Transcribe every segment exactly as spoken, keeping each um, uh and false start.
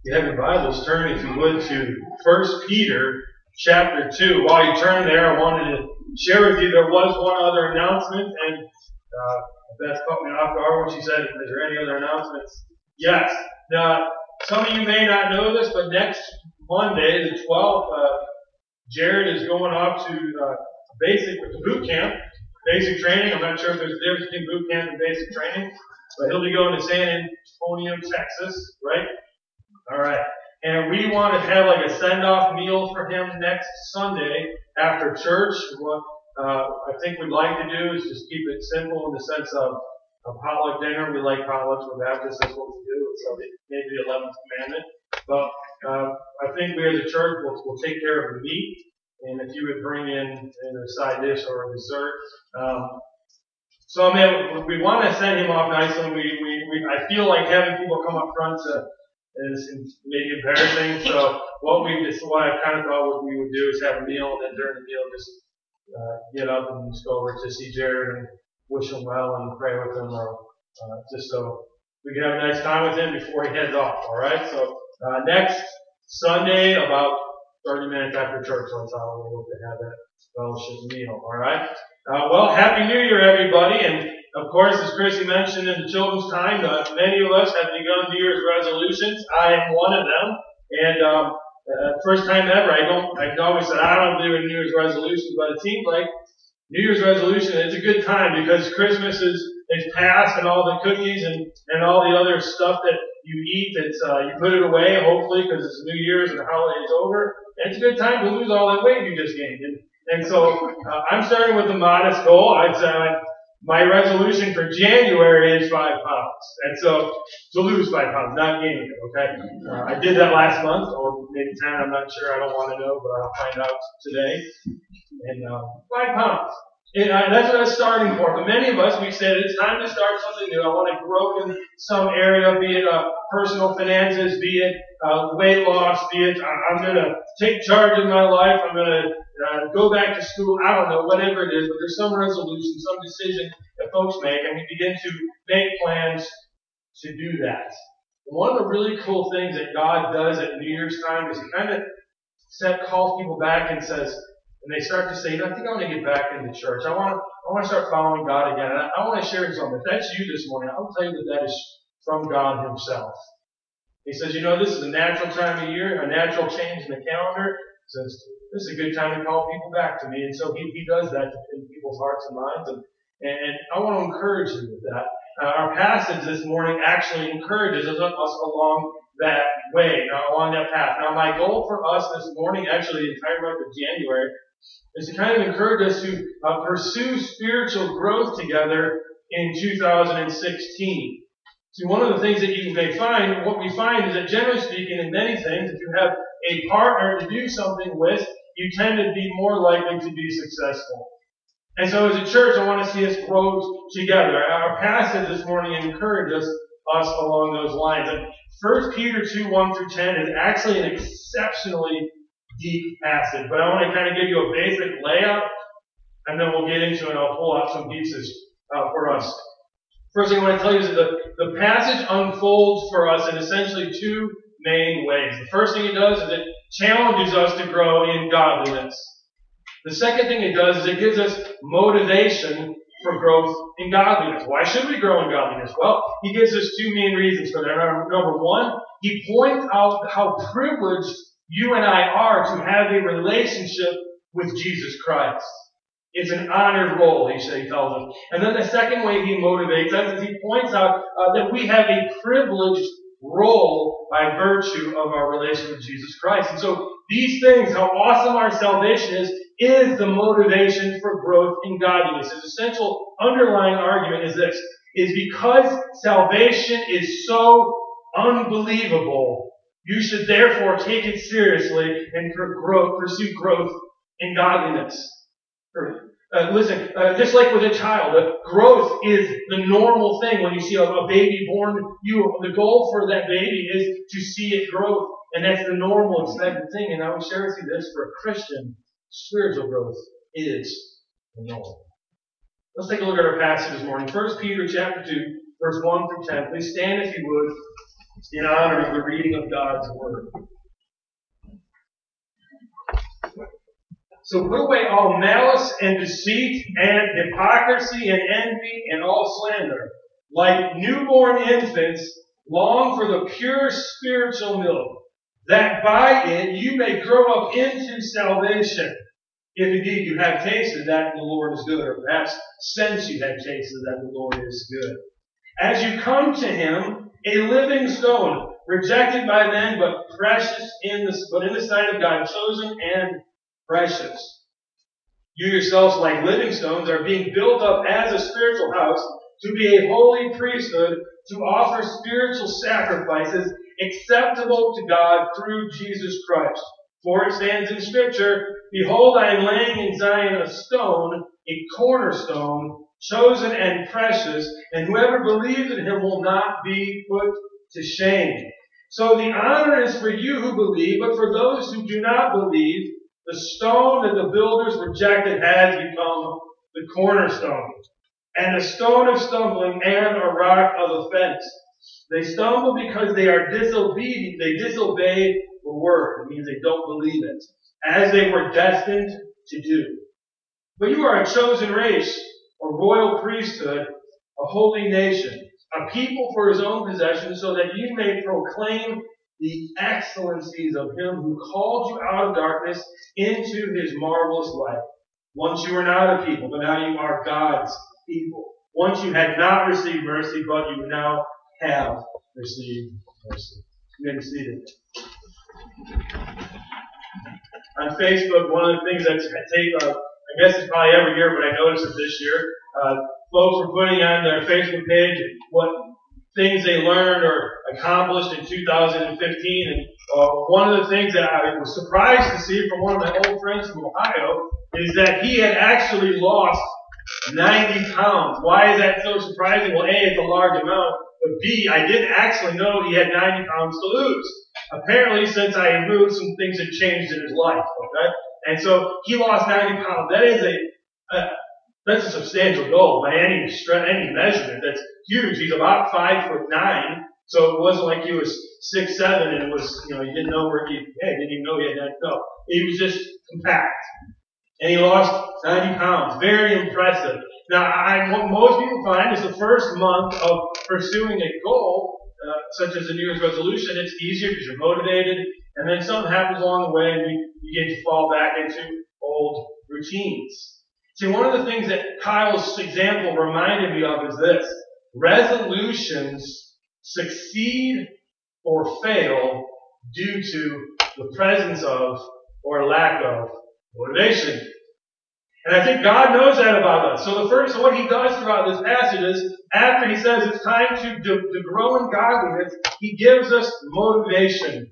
You have your Bibles, turn, if you would, to First Peter chapter two. While you turn there, I wanted to share with you there was one other announcement, and uh, Beth caught me off guard when she said, is there any other announcements? Yes. Now, some of you may not know this, but next Monday, the twelfth, uh, Jared is going off to uh, basic boot camp, basic training. I'm not sure if there's a difference between boot camp and basic training, but he'll be going to San Antonio, Texas, right? All right. And we want to have like a send-off meal for him next Sunday after church. What uh, I think we'd like to do is just keep it simple in the sense of a potluck dinner. We like potlucks. We're Baptists. That's what we do. It's maybe the eleventh commandment. But uh, I think we as a church will will take care of the meat. And if you would bring in, in a side dish or a dessert. Um, so I mean, we want to send him off nicely. We, we, we, I feel like having people come up front to is maybe embarrassing. So what we just, what I kind of thought what we would do is have a meal, and then during the meal just uh, get up and just go over to see Jared and wish him well and pray with him, or uh, just so we can have a nice time with him before he heads off. All right. So uh, next Sunday, about thirty minutes after church, that's how we'll look to have that fellowship meal. All right. Uh, well, Happy New Year, everybody, and of course, as Chrissy mentioned in the children's time, uh, many of us have begun New Year's resolutions. I am one of them, and um, uh, first time ever. I don't. I've always said I don't do a New Year's resolution, but it seems like New Year's resolution. It's a good time because Christmas is is past, and all the cookies and and all the other stuff that you eat. It's uh, you put it away, hopefully, because it's New Year's and the holiday is over. And it's a good time to lose all that weight you just gained. And and so uh, I'm starting with a modest goal. I'd say. Uh, My resolution for January is five pounds. And so, to lose five pounds, not gaining it, okay? Uh, I did that last month, or maybe ten, I'm not sure, I don't want to know, but I'll find out today. And, uh, five pounds. And uh, that's what I was starting for. But many of us, we said, it's time to start something new. I want to grow in some area, be it uh, personal finances, be it uh, weight loss, be it uh, I'm going to take charge of my life, I'm going to uh, go back to school, I don't know, whatever it is, but there's some resolution, some decision that folks make, and we begin to make plans to do that. And one of the really cool things that God does at New Year's time is He kind of set, calls people back and says, and they start to say, I think I want to get back into church. I want to, I want to start following God again. And I, I want to share something. If that's you this morning, I'll tell you that that is from God Himself. He says, you know, this is a natural time of year, a natural change in the calendar. He says, this is a good time to call people back to me. And so He, he does that in people's hearts and minds. And, and, and I want to encourage you with that. Uh, our passage this morning actually encourages us, us along that way, uh, along that path. Now, my goal for us this morning, actually the entire month of January, is to kind of encourage us to uh, pursue spiritual growth together in two thousand sixteen. See, one of the things that you may find, what we find is that generally speaking, in many things, if you have a partner to do something with, you tend to be more likely to be successful. And so as a church, I want to see us grow together. Our passage this morning encourages us along those lines. And First Peter two, one through ten is actually an exceptionally deep passage. But I want to kind of give you a basic layout, and then we'll get into it. I'll pull out some pieces uh, for us. First thing I want to tell you is that the, the passage unfolds for us in essentially two main ways. The first thing it does is it challenges us to grow in godliness. The second thing it does is it gives us motivation for growth in godliness. Why should we grow in godliness? Well, he gives us two main reasons for that. Number one, he points out how privileged you and I are to have a relationship with Jesus Christ. It's an honored role, he tells us. And then the second way he motivates us is he points out uh, that we have a privileged role by virtue of our relationship with Jesus Christ. And so these things, how awesome our salvation is, is the motivation for growth in godliness. His essential underlying argument is this, is because salvation is so unbelievable, you should therefore take it seriously and for growth, pursue growth in godliness. Uh, listen, uh, just like with a child, uh, growth is the normal thing. When you see a, a baby born, you the goal for that baby is to see it grow, and that's the normal expected thing. And I would share with you this: for a Christian, spiritual growth is the norm. Let's take a look at our passage this morning. First Peter chapter two, verse one through ten. Please stand if you would. in honor of the reading of God's Word. So put away all malice and deceit and hypocrisy and envy and all slander. Like newborn infants, long for the pure spiritual milk, that by it you may grow up into salvation. If indeed you have tasted that the Lord is good, or perhaps since you have tasted that the Lord is good. As you come to Him, a living stone, rejected by men, but precious in the, but in the sight of God, chosen and precious. You yourselves, like living stones, are being built up as a spiritual house to be a holy priesthood, to offer spiritual sacrifices acceptable to God through Jesus Christ. For it stands in Scripture, Behold, I am laying in Zion a stone, a cornerstone, chosen and precious, and whoever believes in Him will not be put to shame. So the honor is for you who believe, but for those who do not believe, the stone that the builders rejected has become the cornerstone, and a stone of stumbling and a rock of offense. They stumble because they are disobedient. They disobey the word. It means they don't believe it, as they were destined to do. But you are a chosen race, a royal priesthood, a holy nation, a people for His own possession, so that you may proclaim the excellencies of Him who called you out of darkness into His marvelous light. Once you were not a people, but now you are God's people. Once you had not received mercy, but you now have received mercy. You may be seated. On Facebook, one of the things that I take, uh, I guess it's probably every year, but I noticed it this year, uh, folks were putting on their Facebook page what things they learned or accomplished in two thousand fifteen. And uh, one of the things that I was surprised to see from one of my old friends from Ohio is that he had actually lost ninety pounds. Why is that so surprising? Well, A, it's a large amount, but B, I didn't actually know he had ninety pounds to lose. Apparently, since I moved, some things had changed in his life, okay? And so he lost ninety pounds. That is a, a that's a substantial goal by any stre- any measurement. That's huge. He's about five foot nine, so it wasn't like he was six seven and it was, you know, you didn't know where he, hey, didn't even know he had that. No, he was just compact, and he lost ninety pounds. Very impressive. Now, I, what most people find is the first month of pursuing a goal, uh, such as a New Year's resolution, it's easier because you're motivated, and then something happens along the way, and you begin to fall back into old routines. See, one of the things that Kyle's example reminded me of is this. Resolutions succeed or fail due to the presence of or lack of motivation. And I think God knows that about us. So the first, so what He does throughout this passage is, after He says it's time to, to, to grow in godliness, He gives us motivation.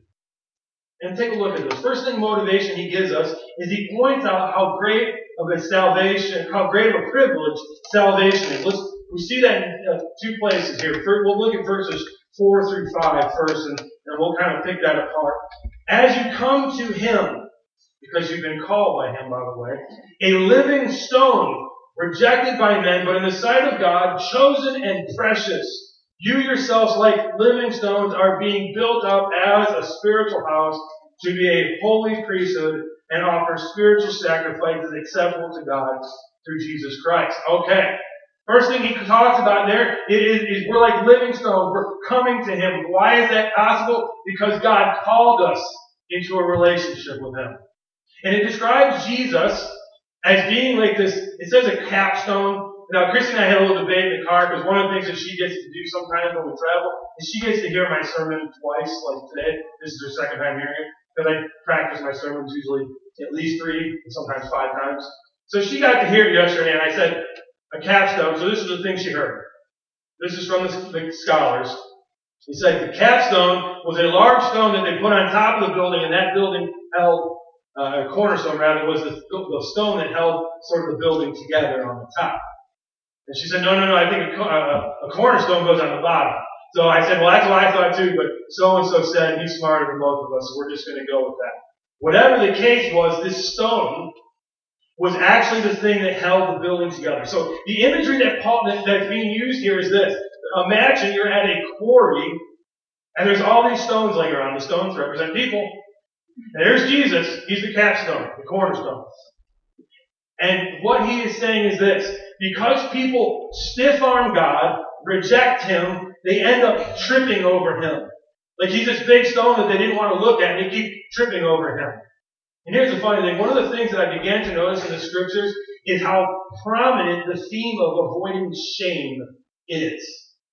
And take a look at this. First thing motivation He gives us is He points out how great of a salvation, how great of a privilege salvation is. Let's, we see that in uh, two places here. First, we'll look at verses four through five first, and, and we'll kind of pick that apart. As you come to Him, because you've been called by Him, by the way, a living stone, rejected by men, but in the sight of God, chosen and precious. You yourselves, like living stones, are being built up as a spiritual house to be a holy priesthood and offer spiritual sacrifices acceptable to God through Jesus Christ. Okay. First thing he talks about there is, is we're like living stones. We're coming to Him. Why is that possible? Because God called us into a relationship with Him. And it describes Jesus as being like this, it says a capstone. Now, Christy and I had a little debate in the car, because one of the things that she gets to do sometimes when we travel is she gets to hear my sermon twice, like today. This is her second time hearing it, because I practice my sermons usually at least three, and sometimes five times. So she got to hear it yesterday, and I said, a capstone. So this is the thing she heard. This is from the, the scholars. He said the capstone was a large stone that they put on top of the building, and that building held, uh, a cornerstone rather, was the, the stone that held sort of the building together on the top. And she said, no, no, no, I think a, a, a cornerstone goes on the bottom. So I said, well, that's what I thought too, but so-and-so said he's smarter than both of us, so we're just going to go with that. Whatever the case was, this stone was actually the thing that held the building together. So the imagery that Paul that, that's being used here is this. Imagine you're at a quarry And there's all these stones laying around. The stones represent people. And there's Jesus. He's the capstone, the cornerstone. And what he is saying is this. Because people stiff-arm God, reject him, they end up tripping over him. Like he's this big stone that they didn't want to look at, and they keep tripping over him. And here's the funny thing. One of the things that I began to notice in the scriptures is how prominent the theme of avoiding shame is.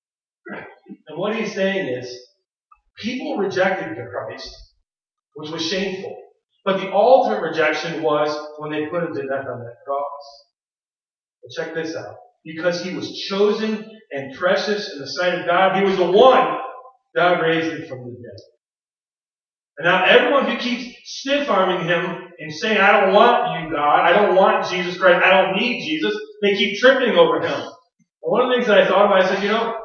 And what he's saying is, people rejected Christ, which was shameful. But the ultimate rejection was when they put him to death on that cross. But check this out. Because he was chosen and precious in the sight of God, he was the one God raised him from the dead. And now everyone who keeps stiff-arming him and saying, I don't want you, God, I don't want Jesus Christ, I don't need Jesus, they keep tripping over him. And one of the things that I thought about, I said, you know,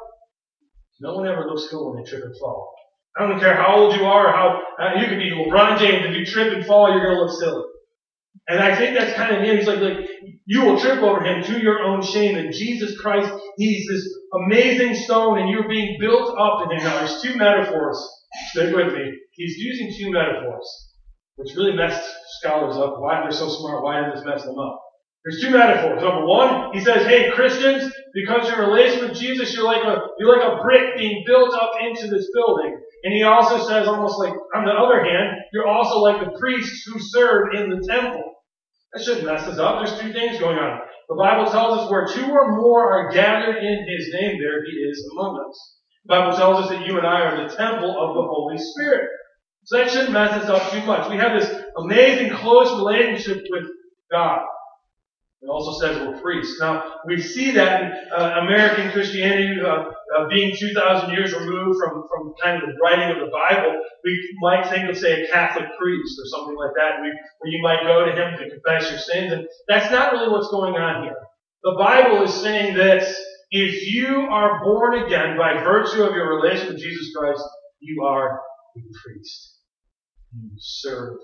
no one ever looks cool when they trip and fall. I don't care how old you are or how, uh, you could be LeBron James. If you trip and fall, you're going to look silly. And I think that's kind of him. He's like, like, you will trip over him to your own shame. And Jesus Christ, he's this amazing stone and you're being built up in him. Now there's two metaphors. Stick with me. He's using two metaphors, which really messed scholars up. Why they're so smart? Why did this mess them up? There's two metaphors. Number one, he says, hey, Christians, because you're in relation with Jesus, you're like a, you're like a brick being built up into this building. And he also says, almost like, on the other hand, you're also like the priests who served in the temple. That shouldn't mess us up. There's two things going on. The Bible tells us where two or more are gathered in his name, there he is among us. The Bible tells us that you and I are the temple of the Holy Spirit. So that shouldn't mess us up too much. We have this amazing close relationship with God. It also says we're priests. Now, we see that in uh, American Christianity, uh, uh, being two thousand years removed from, from kind of the writing of the Bible, we might think of, say, a Catholic priest or something like that, we, where you might go to him to confess your sins. And that's not really what's going on here. The Bible is saying this: if you are born again by virtue of your relation with Jesus Christ, you are a priest. You serve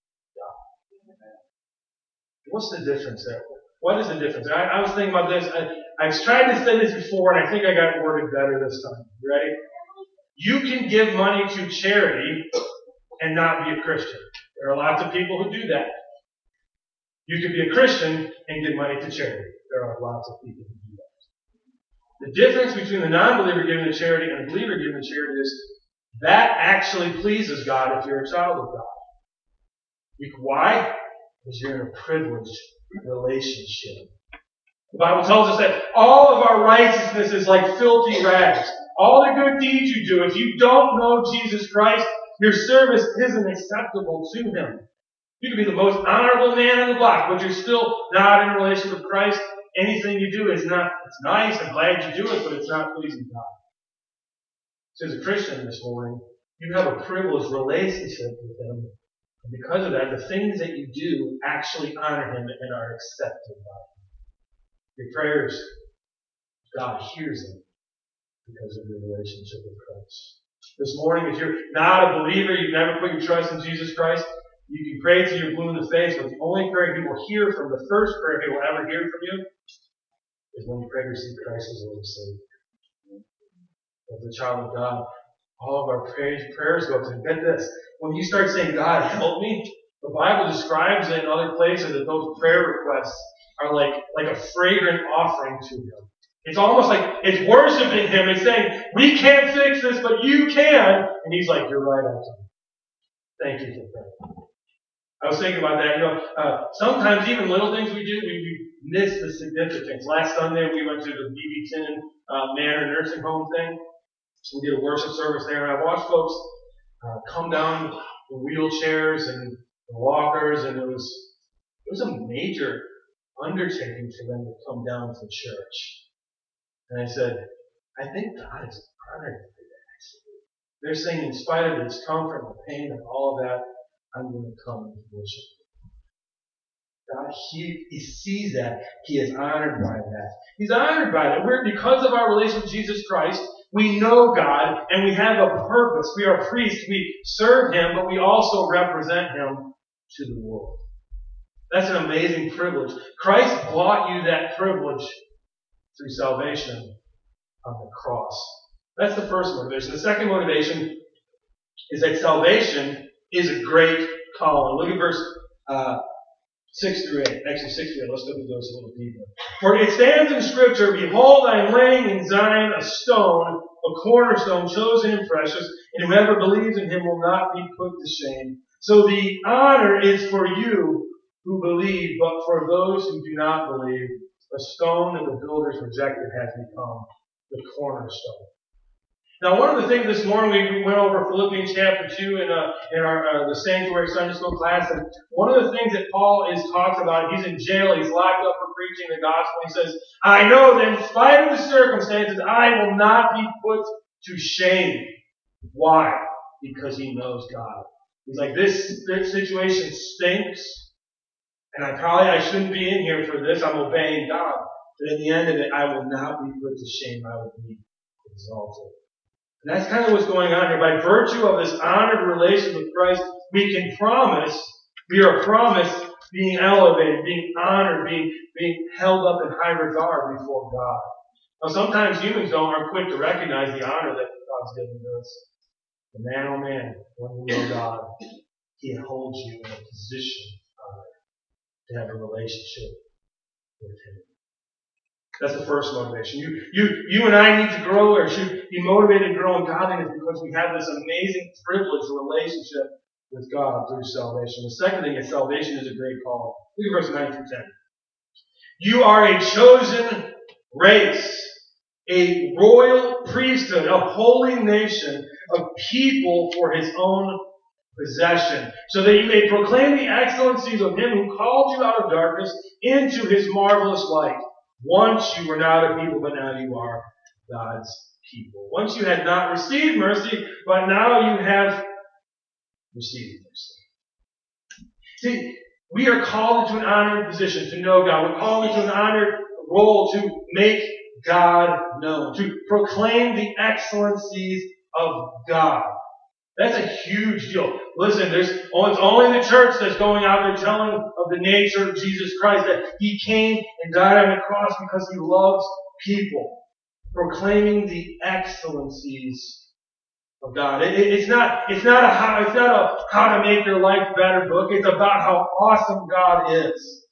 God. What's the difference there? What is the difference? I, I was thinking about this. I, I've tried to say this before, and I think I got it worded better this time. You ready? You can give money to charity and not be a Christian. There are lots of people who do that. You can be a Christian and give money to charity. There are lots of people who do that. The difference between the non-believer giving to charity and the believer giving to charity is that actually pleases God if you're a child of God. You, why? Because you're in a privileged relationship. The Bible tells us that all of our righteousness is like filthy rags. All the good deeds you do, if you don't know Jesus Christ, your service isn't acceptable to him. You can be the most honorable man in the block, but you're still not in a relationship with Christ. Anything you do is not, it's nice, I'm glad you do it, but it's not pleasing God. So as a Christian this morning, you have a privileged relationship with him. And because of that, the things that you do actually honor him and are accepted by him. Your prayers, God hears them because of your relationship with Christ. This morning, if you're not a believer, you've never put your trust in Jesus Christ, you can pray till you're blue in the face, but the only prayer he will hear from, the first prayer he will ever hear from you, is when you pray to receive Christ as Lord and Savior. As a child of God, all of our prayers, prayers go to him. Get this. When you start saying, God, help me, the Bible describes in other places that those prayer requests are like, like a fragrant offering to him. It's almost like it's worshiping him. It's saying, we can't fix this, but you can. And he's like, you're right, I'll thank you for praying. I was thinking about that. You know, uh, sometimes even little things we do, we, we miss the significance. Last Sunday, we went to the B B Tinnen uh, Manor nursing home thing. We did a worship service there, and I watched folks uh, come down in wheelchairs and walkers, and it was it was a major undertaking for them to come down to church. And I said, I think God is honored for that. They're saying, in spite of the discomfort and the pain and all of that, I'm going to come and worship. God, he, he sees that. He is honored by that. He's honored by that. We're, because of our relationship with Jesus Christ, we know God and we have a purpose. We are priests. We serve him, but we also represent him to the world. That's an amazing privilege. Christ bought you that privilege through salvation on the cross. That's the first motivation. The second motivation is that salvation is a great calling. Look at verse uh, six through eight. Actually, six through eight. Let's look at those a little deeper. For it stands in Scripture, Behold, I am laying in Zion a stone, a cornerstone, chosen and precious, and whoever believes in him will not be put to shame. So the honor is for you who believe, but for those who do not believe, a stone that the builders rejected has become the cornerstone. Now, one of the things this morning we went over Philippians chapter two in, uh, in our uh, the sanctuary Sunday school class, and one of the things that Paul is talks about, he's in jail, he's locked up for preaching the gospel. He says, "I know that in spite of the circumstances, I will not be put to shame." Why? Because he knows God. He's like, this, this situation stinks, and I probably I shouldn't be in here for this. I'm obeying God, but at the end of it, I will not be put to shame. I will be exalted. And that's kind of what's going on here. By virtue of this honored relation with Christ, we can promise, we are promised being elevated, being honored, being, being held up in high regard before God. Now, sometimes humans don't are quick to recognize the honor that God's given to us. But man, oh man, when you know God, He holds you in a position of honor to have a relationship with Him. That's the first motivation. You, you, you and I need to grow, or should be motivated to grow in godliness because we have this amazing privileged relationship with God through salvation. The second thing is salvation is a great call. Look at verse nine through ten. You are a chosen race, a royal priesthood, a holy nation, a people for His own possession, so that you may proclaim the excellencies of Him who called you out of darkness into His marvelous light. Once you were not a people, but now you are God's people. Once you had not received mercy, but now you have received mercy. See, we are called into an honored position to know God. We're called into an honored role to make God known, to proclaim the excellencies of God. That's a huge deal. Listen, there's oh, it's only the church that's going out there telling of the nature of Jesus Christ, that He came and died on the cross because He loves people, proclaiming the excellencies of God. It, it, it's not it's not a how it's not a how to make your life better book. It's about how awesome God is.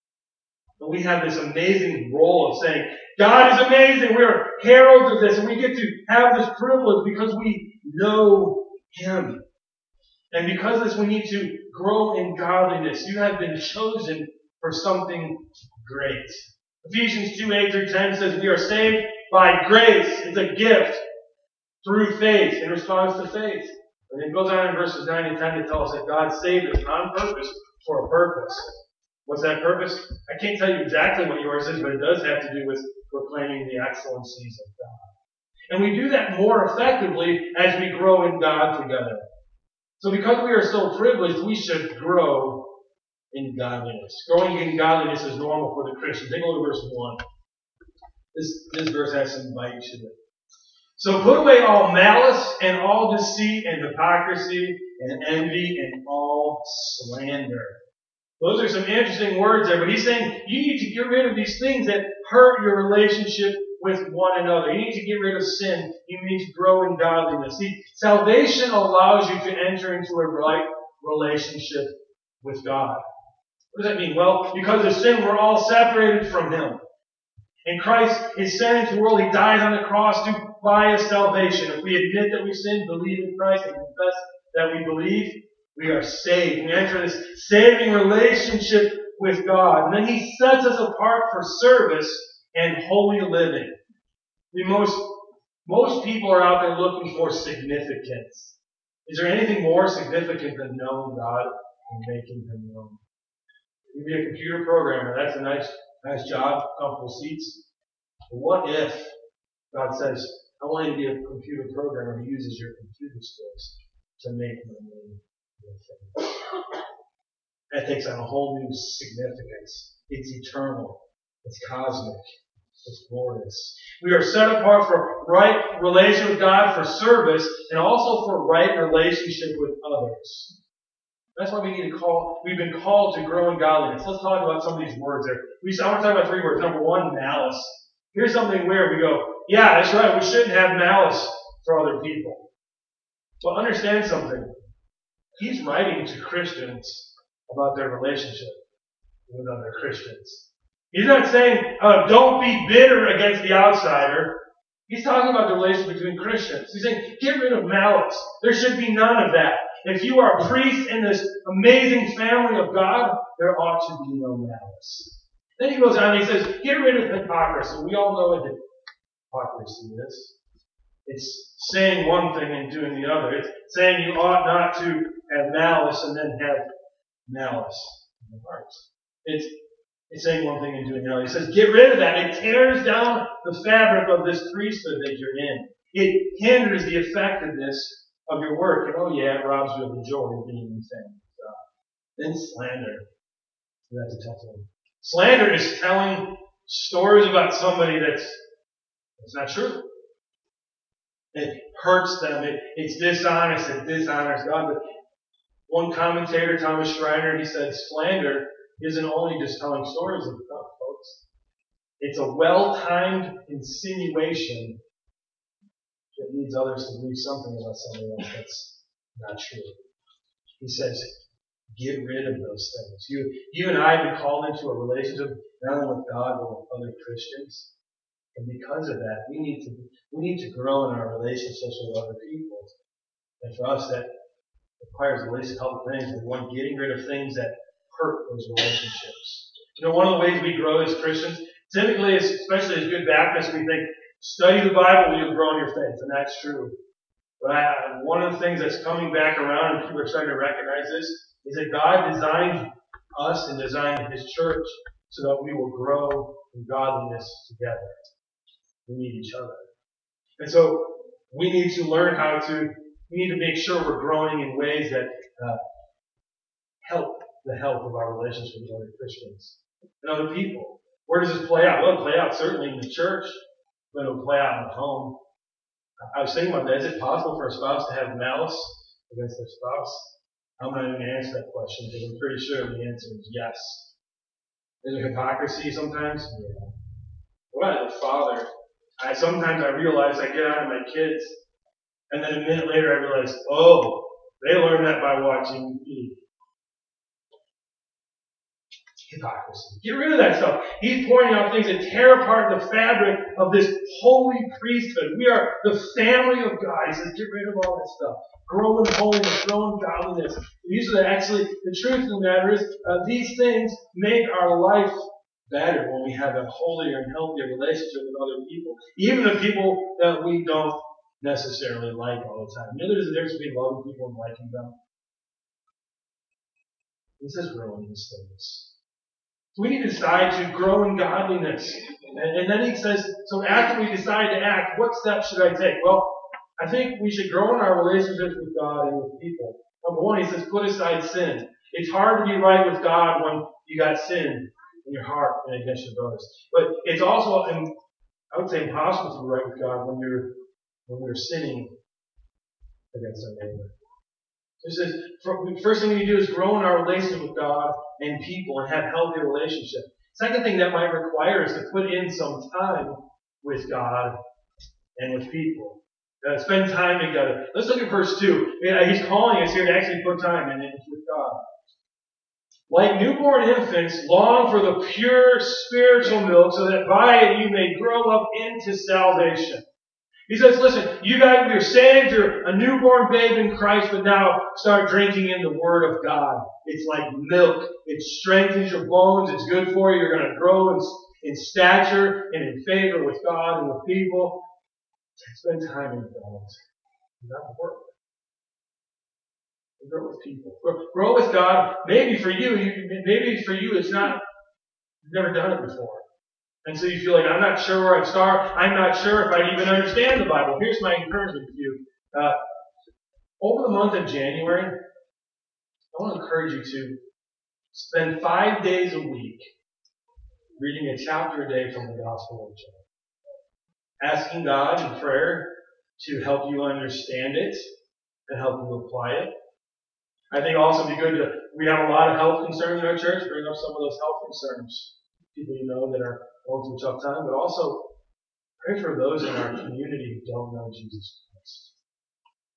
But we have this amazing role of saying, God is amazing. We're heralds of this, and we get to have this privilege because we know Him. And because of this, we need to grow in godliness. You have been chosen for something great. Ephesians two, eight through ten says we are saved by grace. It's a gift through faith, in response to faith. And it goes on in verses nine and ten to tell us that God saved us on purpose for a purpose. What's that purpose? I can't tell you exactly what yours is, but it does have to do with proclaiming the excellencies of God. And we do that more effectively as we grow in God together. So because we are so privileged, we should grow in godliness. Growing in godliness is normal for the Christian. Take a look at verse one. This, this verse has some bite to it. So put away all malice and all deceit and hypocrisy and envy and all slander. Those are some interesting words there, but he's saying you need to get rid of these things that hurt your relationship with one another. You need to get rid of sin. You need to grow in godliness. See, salvation allows you to enter into a right relationship with God. What does that mean? Well, because of sin, we're all separated from Him. And Christ is sent into the world. He dies on the cross to buy us salvation. If we admit that we sin, believe in Christ, and confess that we believe, we are saved. We enter this saving relationship with God. And then He sets us apart for service and holy living. We most, most people are out there looking for significance. Is there anything more significant than knowing God and making Him known? You be a computer programmer. That's a nice, nice job, comfortable seats. But what if God says, I want you to be a computer programmer who uses your computer skills to make my name with Him? That takes on a whole new significance. It's eternal. It's cosmic. It's glorious. We are set apart for right relation with God, for service, and also for right relationship with others. That's why we need to call, we've been called to grow in godliness. Let's talk about some of these words there. We, I want to talk about three words. Number one, malice. Here's something weird. We go, yeah, that's right. We shouldn't have malice for other people. Well, understand something. He's writing to Christians about their relationship with other Christians. He's not saying, uh, don't be bitter against the outsider. He's talking about the relationship between Christians. He's saying, get rid of malice. There should be none of that. If you are a priest in this amazing family of God, there ought to be no malice. Then he goes on and he says, get rid of hypocrisy. We all know what hypocrisy is. It's saying one thing and doing the other. It's saying you ought not to have malice and then have malice in your hearts. It's It's saying one thing and doing another. He says, get rid of that. It tears down the fabric of this priesthood that you're in. It hinders the effectiveness of your work. And oh yeah, it robs you of the joy of being in the family of God. Then slander. That's a tough one. Slander is telling stories about somebody that's, that's not true. It hurts them. It, it's dishonest. It dishonors God. But one commentator, Thomas Schreiner, he said, slander isn't only just telling stories of God, folks. It's a well-timed insinuation that leads others to believe something about somebody else that's not true. He says, get rid of those things. You, you and I have been called into a relationship not only with God, but with other Christians. And because of that, we need to we need to grow in our relationships with other people. And for us, that requires at least a couple of things. One, getting rid of things that hurt those relationships. You know, one of the ways we grow as Christians, typically, especially as good Baptists, we think, study the Bible, you'll grow in your faith. And that's true. But I, one of the things that's coming back around, and people are starting to recognize this, is that God designed us and designed His church so that we will grow in godliness together. We need each other. And so we need to learn how to, we need to make sure we're growing in ways that uh, help the health of our relationships with other Christians and other people. Where does this play out? Well, it'll play out certainly in the church, but it'll play out in the home. I was thinking about that. Is it possible for a spouse to have malice against their spouse? I'm not even going to answer that question because I'm pretty sure the answer is yes. Is there hypocrisy sometimes? Yeah. What as a father, I sometimes I realize I get out of my kids, and then a minute later I realize, oh, they learned that by watching me. Hypocrisy. Get rid of that stuff. He's pointing out things that tear apart the fabric of this holy priesthood. We are the family of God. He says, get rid of all that stuff. Grow in holiness, grow in godliness. These are the, actually, the truth of the matter is, uh, these things make our life better when we have a holier and healthier relationship with other people. Even the people that we don't necessarily like all the time. You know there's a difference between loving people and liking them? He says grow in these things. We need to decide to grow in godliness. And, and then he says, so after we decide to act, what steps should I take? Well, I think we should grow in our relationships with God and with people. Number one, he says, put aside sin. It's hard to be right with God when you got sin in your heart and against your brothers. But it's also, I would say, impossible to be right with God when you're when you're sinning against our neighbor. He says, first thing we need to do is grow in our relationship with God and people and have healthy relationships. Second thing that might require is to put in some time with God and with people. Uh, spend time together. Let's look at verse two. He's calling us here to actually put time in it with God. Like newborn infants, long for the pure spiritual milk, so that by it you may grow up into salvation. He says, listen, you guys, you're saved, you're a newborn babe in Christ, but now start drinking in the Word of God. It's like milk. It strengthens your bones. It's good for you. You're going to grow in, in stature and in favor with God and with people. Spend time in God. Not work. Grow with people. Grow with God. Maybe for you, you, maybe for you, it's not, you've never done it before. And so you feel like, I'm not sure where I'd start. I'm not sure if I'd even understand the Bible. Here's my encouragement to you. Uh, over the month of January, I want to encourage you to spend five days a week reading a chapter a day from the Gospel of John. Asking God in prayer to help you understand it and help you apply it. I think also it'd be good to, we have a lot of health concerns in our church, bring up some of those health concerns. People you know that are going through a tough time, but also pray for those in our community who don't know Jesus Christ.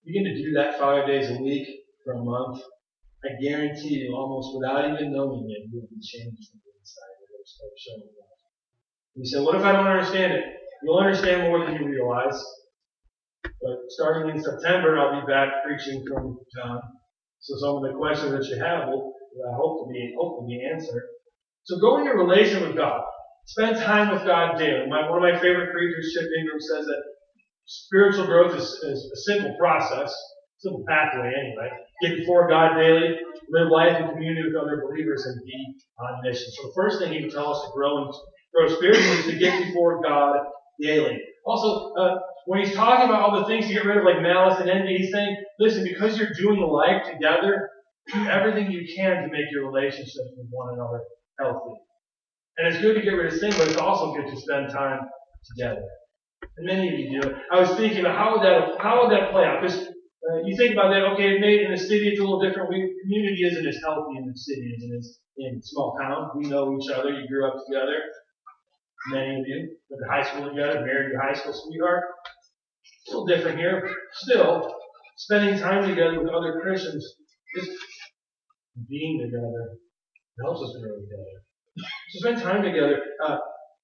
Begin to do that five days a week for a month. I guarantee you, almost without even knowing it, you'll be changed from the inside. It'll start showing up. You say, what if I don't understand it? You'll understand more than you realize. But starting in September, I'll be back preaching from John. So some of the questions that you have will, I hope to be, hope to be answered. So go in your relation with God. Spend time with God daily. My, one of my favorite preachers, Chip Ingram, says that spiritual growth is, is a simple process, simple pathway anyway. Get before God daily, live life in community with other believers, and be on mission. So the first thing he would tell us to grow and grow spiritually is to get before God daily. Also, uh, when he's talking about all the things to get rid of, like malice and envy, he's saying, listen, because you're doing life together, do everything you can to make your relationships with one another healthy. And it's good to get rid of sin, but it's also good to spend time together. And many of you do. I was thinking about how would that how would that play out? Because uh, you think about that, okay, maybe in the city it's a little different. We, community isn't as healthy in the city as it is in small town. We know each other. You grew up together. Many of you went to high school together, married your high school sweetheart. It's a little different here. Still, spending time together with other Christians, just being together, helps us grow together. So spend time together. Uh,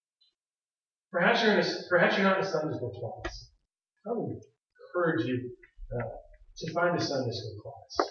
perhaps you're in a, perhaps you're not in a Sunday school class. I would encourage you uh, to find a Sunday school class.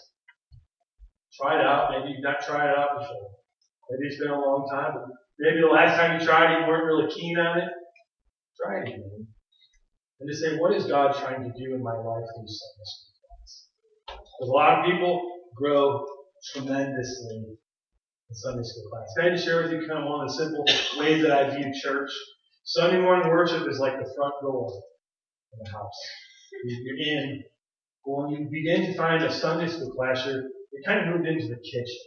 Try it out. Maybe you've not tried it out before. Maybe it's been a long time, but maybe the last time you tried it, you weren't really keen on it. Try it again. And to say, what is God trying to do in my life through Sunday school class? Because a lot of people grow tremendously in Sunday school class. Can I just share with you kind of one of the simple ways that I view church? Sunday morning worship is like the front door of the house. You're in. When you begin to find a Sunday school class, you're, you're kind of moved into the kitchen.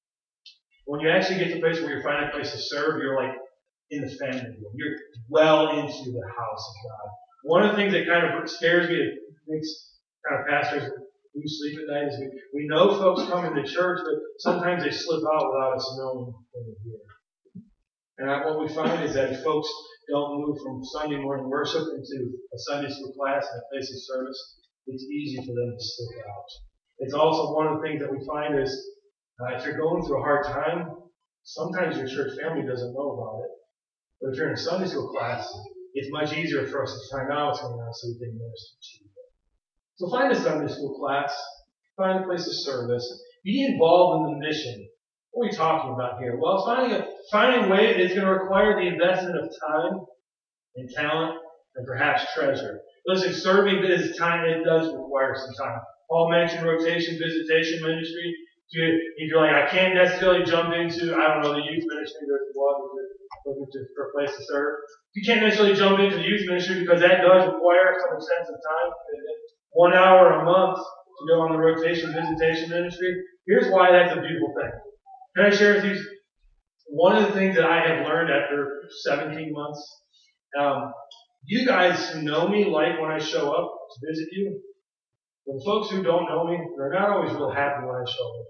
When you actually get to a place where you're finding a place to serve, you're like in the family room. You're well into the house of God. One of the things that kind of scares me, that makes kind of pastors lose sleep at night, is we, we know folks come into church, but sometimes they slip out without us knowing when they're here. And I, what we find is that if folks don't move from Sunday morning worship into a Sunday school class and a place of service, it's easy for them to slip out. It's also one of the things that we find is uh, if you're going through a hard time, sometimes your church family doesn't know about it. But if you're in a Sunday school class, it's much easier for us to find out what's going on so we can minister to you. So find a Sunday school class, find a place of service, be involved in the mission. What are we talking about here? Well, finding a, finding a way that's going to require the investment of time and talent and perhaps treasure. Listen, serving is time, it does require some time. Paul mentioned rotation, visitation ministry. If you're like, I can't necessarily jump into, I don't know, the youth ministry, there's a lot of looking to, for a place to serve. You can't necessarily jump into the youth ministry because that does require some extensive time. One hour a month to go on the rotation, visitation ministry. Here's why that's a beautiful thing. Can I share with you one of the things that I have learned after seventeen months? Um, you guys who know me like when I show up to visit you. But the folks who don't know me, they're not always real happy when I show up.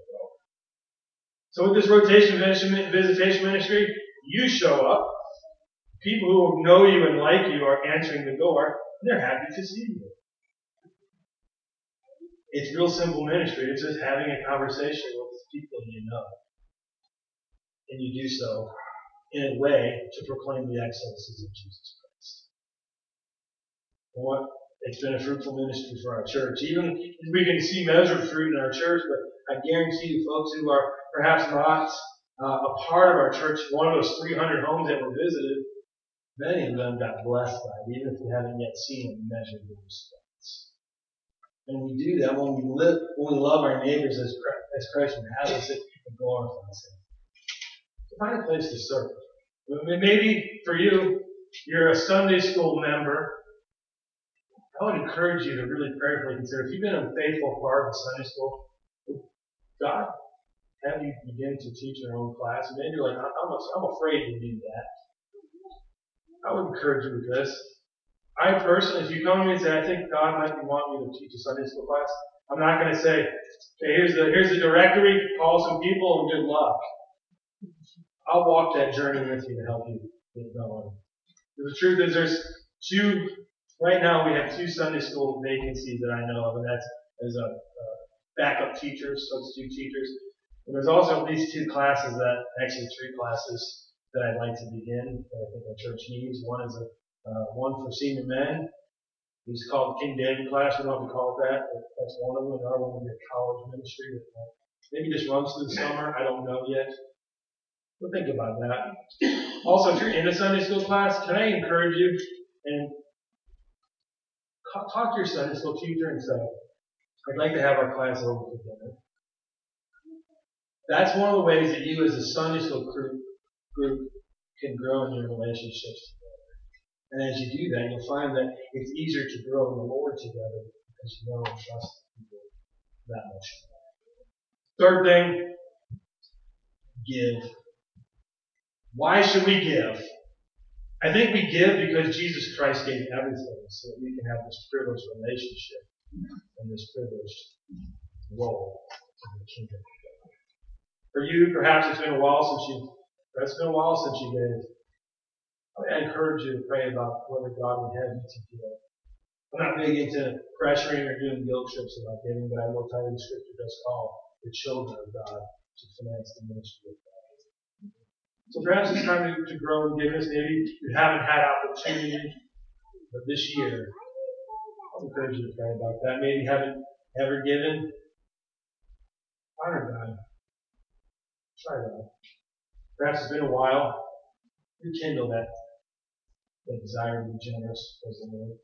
So with this rotation visitation ministry, you show up. People who know you and like you are answering the door, and they're happy to see you. It's real simple ministry. It's just having a conversation with people you know. And you do so in a way to proclaim the excellencies of Jesus Christ. And what It's been a fruitful ministry for our church. Even we can see measured fruit in our church, but I guarantee you folks who are perhaps not uh, a part of our church, one of those three hundred homes that were visited, many of them got blessed by it, even if we haven't yet seen a measurable response. And we do that when we live, when we love our neighbors as Christ, as Christ would have us, it glorifies Him. So find a place to serve. Maybe for you, you're a Sunday school member. I would encourage you to really prayerfully consider, if you've been a faithful part of Sunday school, God have you begin to teach your own class. And maybe you're like, I'm, I'm afraid to do that. I would encourage you with this. I personally, if you come to me and say, I think God might be wanting me to teach a Sunday school class, I'm not going to say, okay, here's the here's the directory, call some people, and good luck. I'll walk that journey with you to help you get going. The truth is, there's two, right now we have two Sunday school vacancies that I know of, and that's as a uh, backup teachers, substitute teachers. And there's also at least two classes that, actually three classes that I'd like to begin that I think our church needs. One is a uh, one for senior men. It's called King David class. We don't have to call it that, but that's one of them. Another one would be a college ministry that uh, maybe just runs through the summer. I don't know yet. But think about that. Also, if you're in a Sunday school class, can I encourage you and talk to your Sunday school teacher and say, I'd like to have our class over for dinner. That's one of the ways that you as a Sunday school group, group can grow in your relationships together. And as you do that, you'll find that it's easier to grow in the Lord together because you know and trust people that much more. Third thing, give. Why should we give? I think we give because Jesus Christ gave everything so that we can have this privileged relationship and this privileged role in the kingdom of God. For you, perhaps it's been a while since you, it's been a while since you gave. I encourage you to pray about whether God would have you to give. I'm not big into pressuring or doing guilt trips about giving, but I will tell you the Scripture does call the children of God to finance the ministry of God. So perhaps it's time to, to grow in giving. Maybe you haven't had opportunity, but this year, I'll encourage you to pray about that. Maybe you haven't ever given. Honor God. Try that. Perhaps it's been a while. Rekindle that, that desire to be generous as the Lord.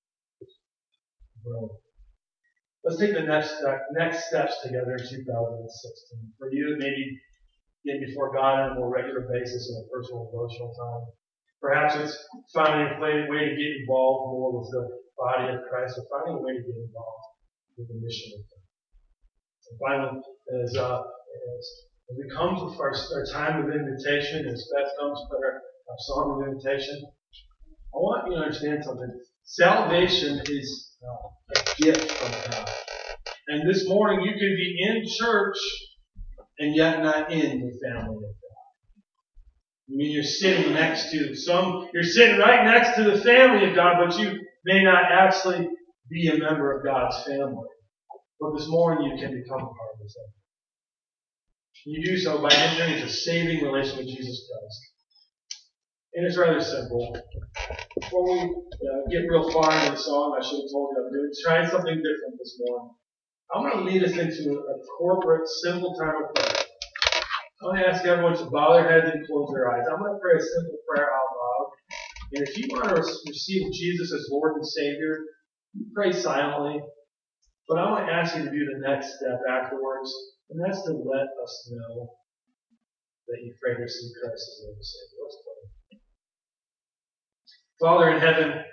Grow. Let's take the next step, next steps together in two thousand sixteen. For you, maybe get before God on a more regular basis in a personal devotional time. Perhaps it's finding a way to get involved more with the body of Christ, or finding a way to get involved with the mission of God. And finally, as, uh, as, as we come to our, our time of invitation, as Beth comes to our, our song of invitation, I want you to understand something. Salvation is uh, a gift from God. And this morning you can be in church and yet not in the family of God. I mean, you're sitting next to some, you're sitting right next to the family of God, but you may not actually be a member of God's family. But this morning you can become a part of this family. You do so by entering into a saving relation with Jesus Christ. And it's rather simple. Before we uh, get real far into the song, I should have told you I'm doing trying something different this morning. I'm going to lead us into a corporate, simple time of prayer. I'm going to ask everyone to bow their heads and close their eyes. I'm going to pray a simple prayer out loud. And if you want to receive Jesus as Lord and Savior, you pray silently. But I want to ask you to do the next step afterwards, and that's to let us know that you pray to receive Christ as Lord and Savior. Let's pray. Father in heaven,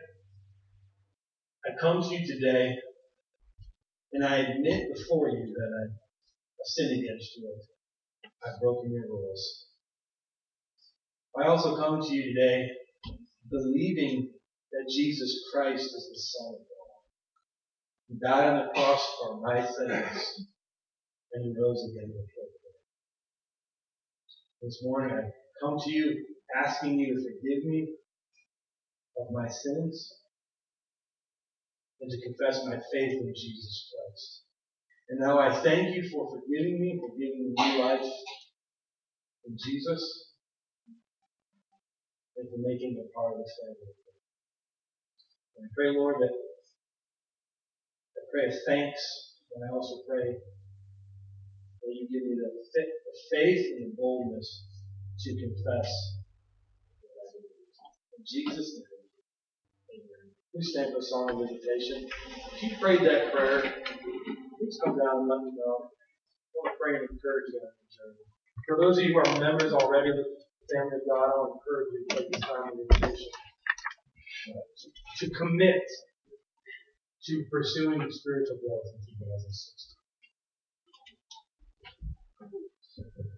I come to you today, and I admit before you that I have sinned against you. I've broken your rules. I also come to you today believing that Jesus Christ is the Son of God. He died on the cross for my sins, and He rose again the third day. This morning I come to you asking you to forgive me of my sins and to confess my faith in Jesus Christ. And now I thank you for forgiving me, for giving me new life in Jesus, and for making me a part of this family. And I pray, Lord, that I pray as thanks, and I also pray that you give me the faith and the boldness to confess what I believe. In Jesus' name. Please stand for a song of invitation. If you prayed that prayer, please come down and let me know. I want to pray and encourage you on your journey. For those of you who are members already of the family of God, I want to encourage you to take this time of invitation uh, to, to commit to pursuing spiritual growth in two thousand sixteen.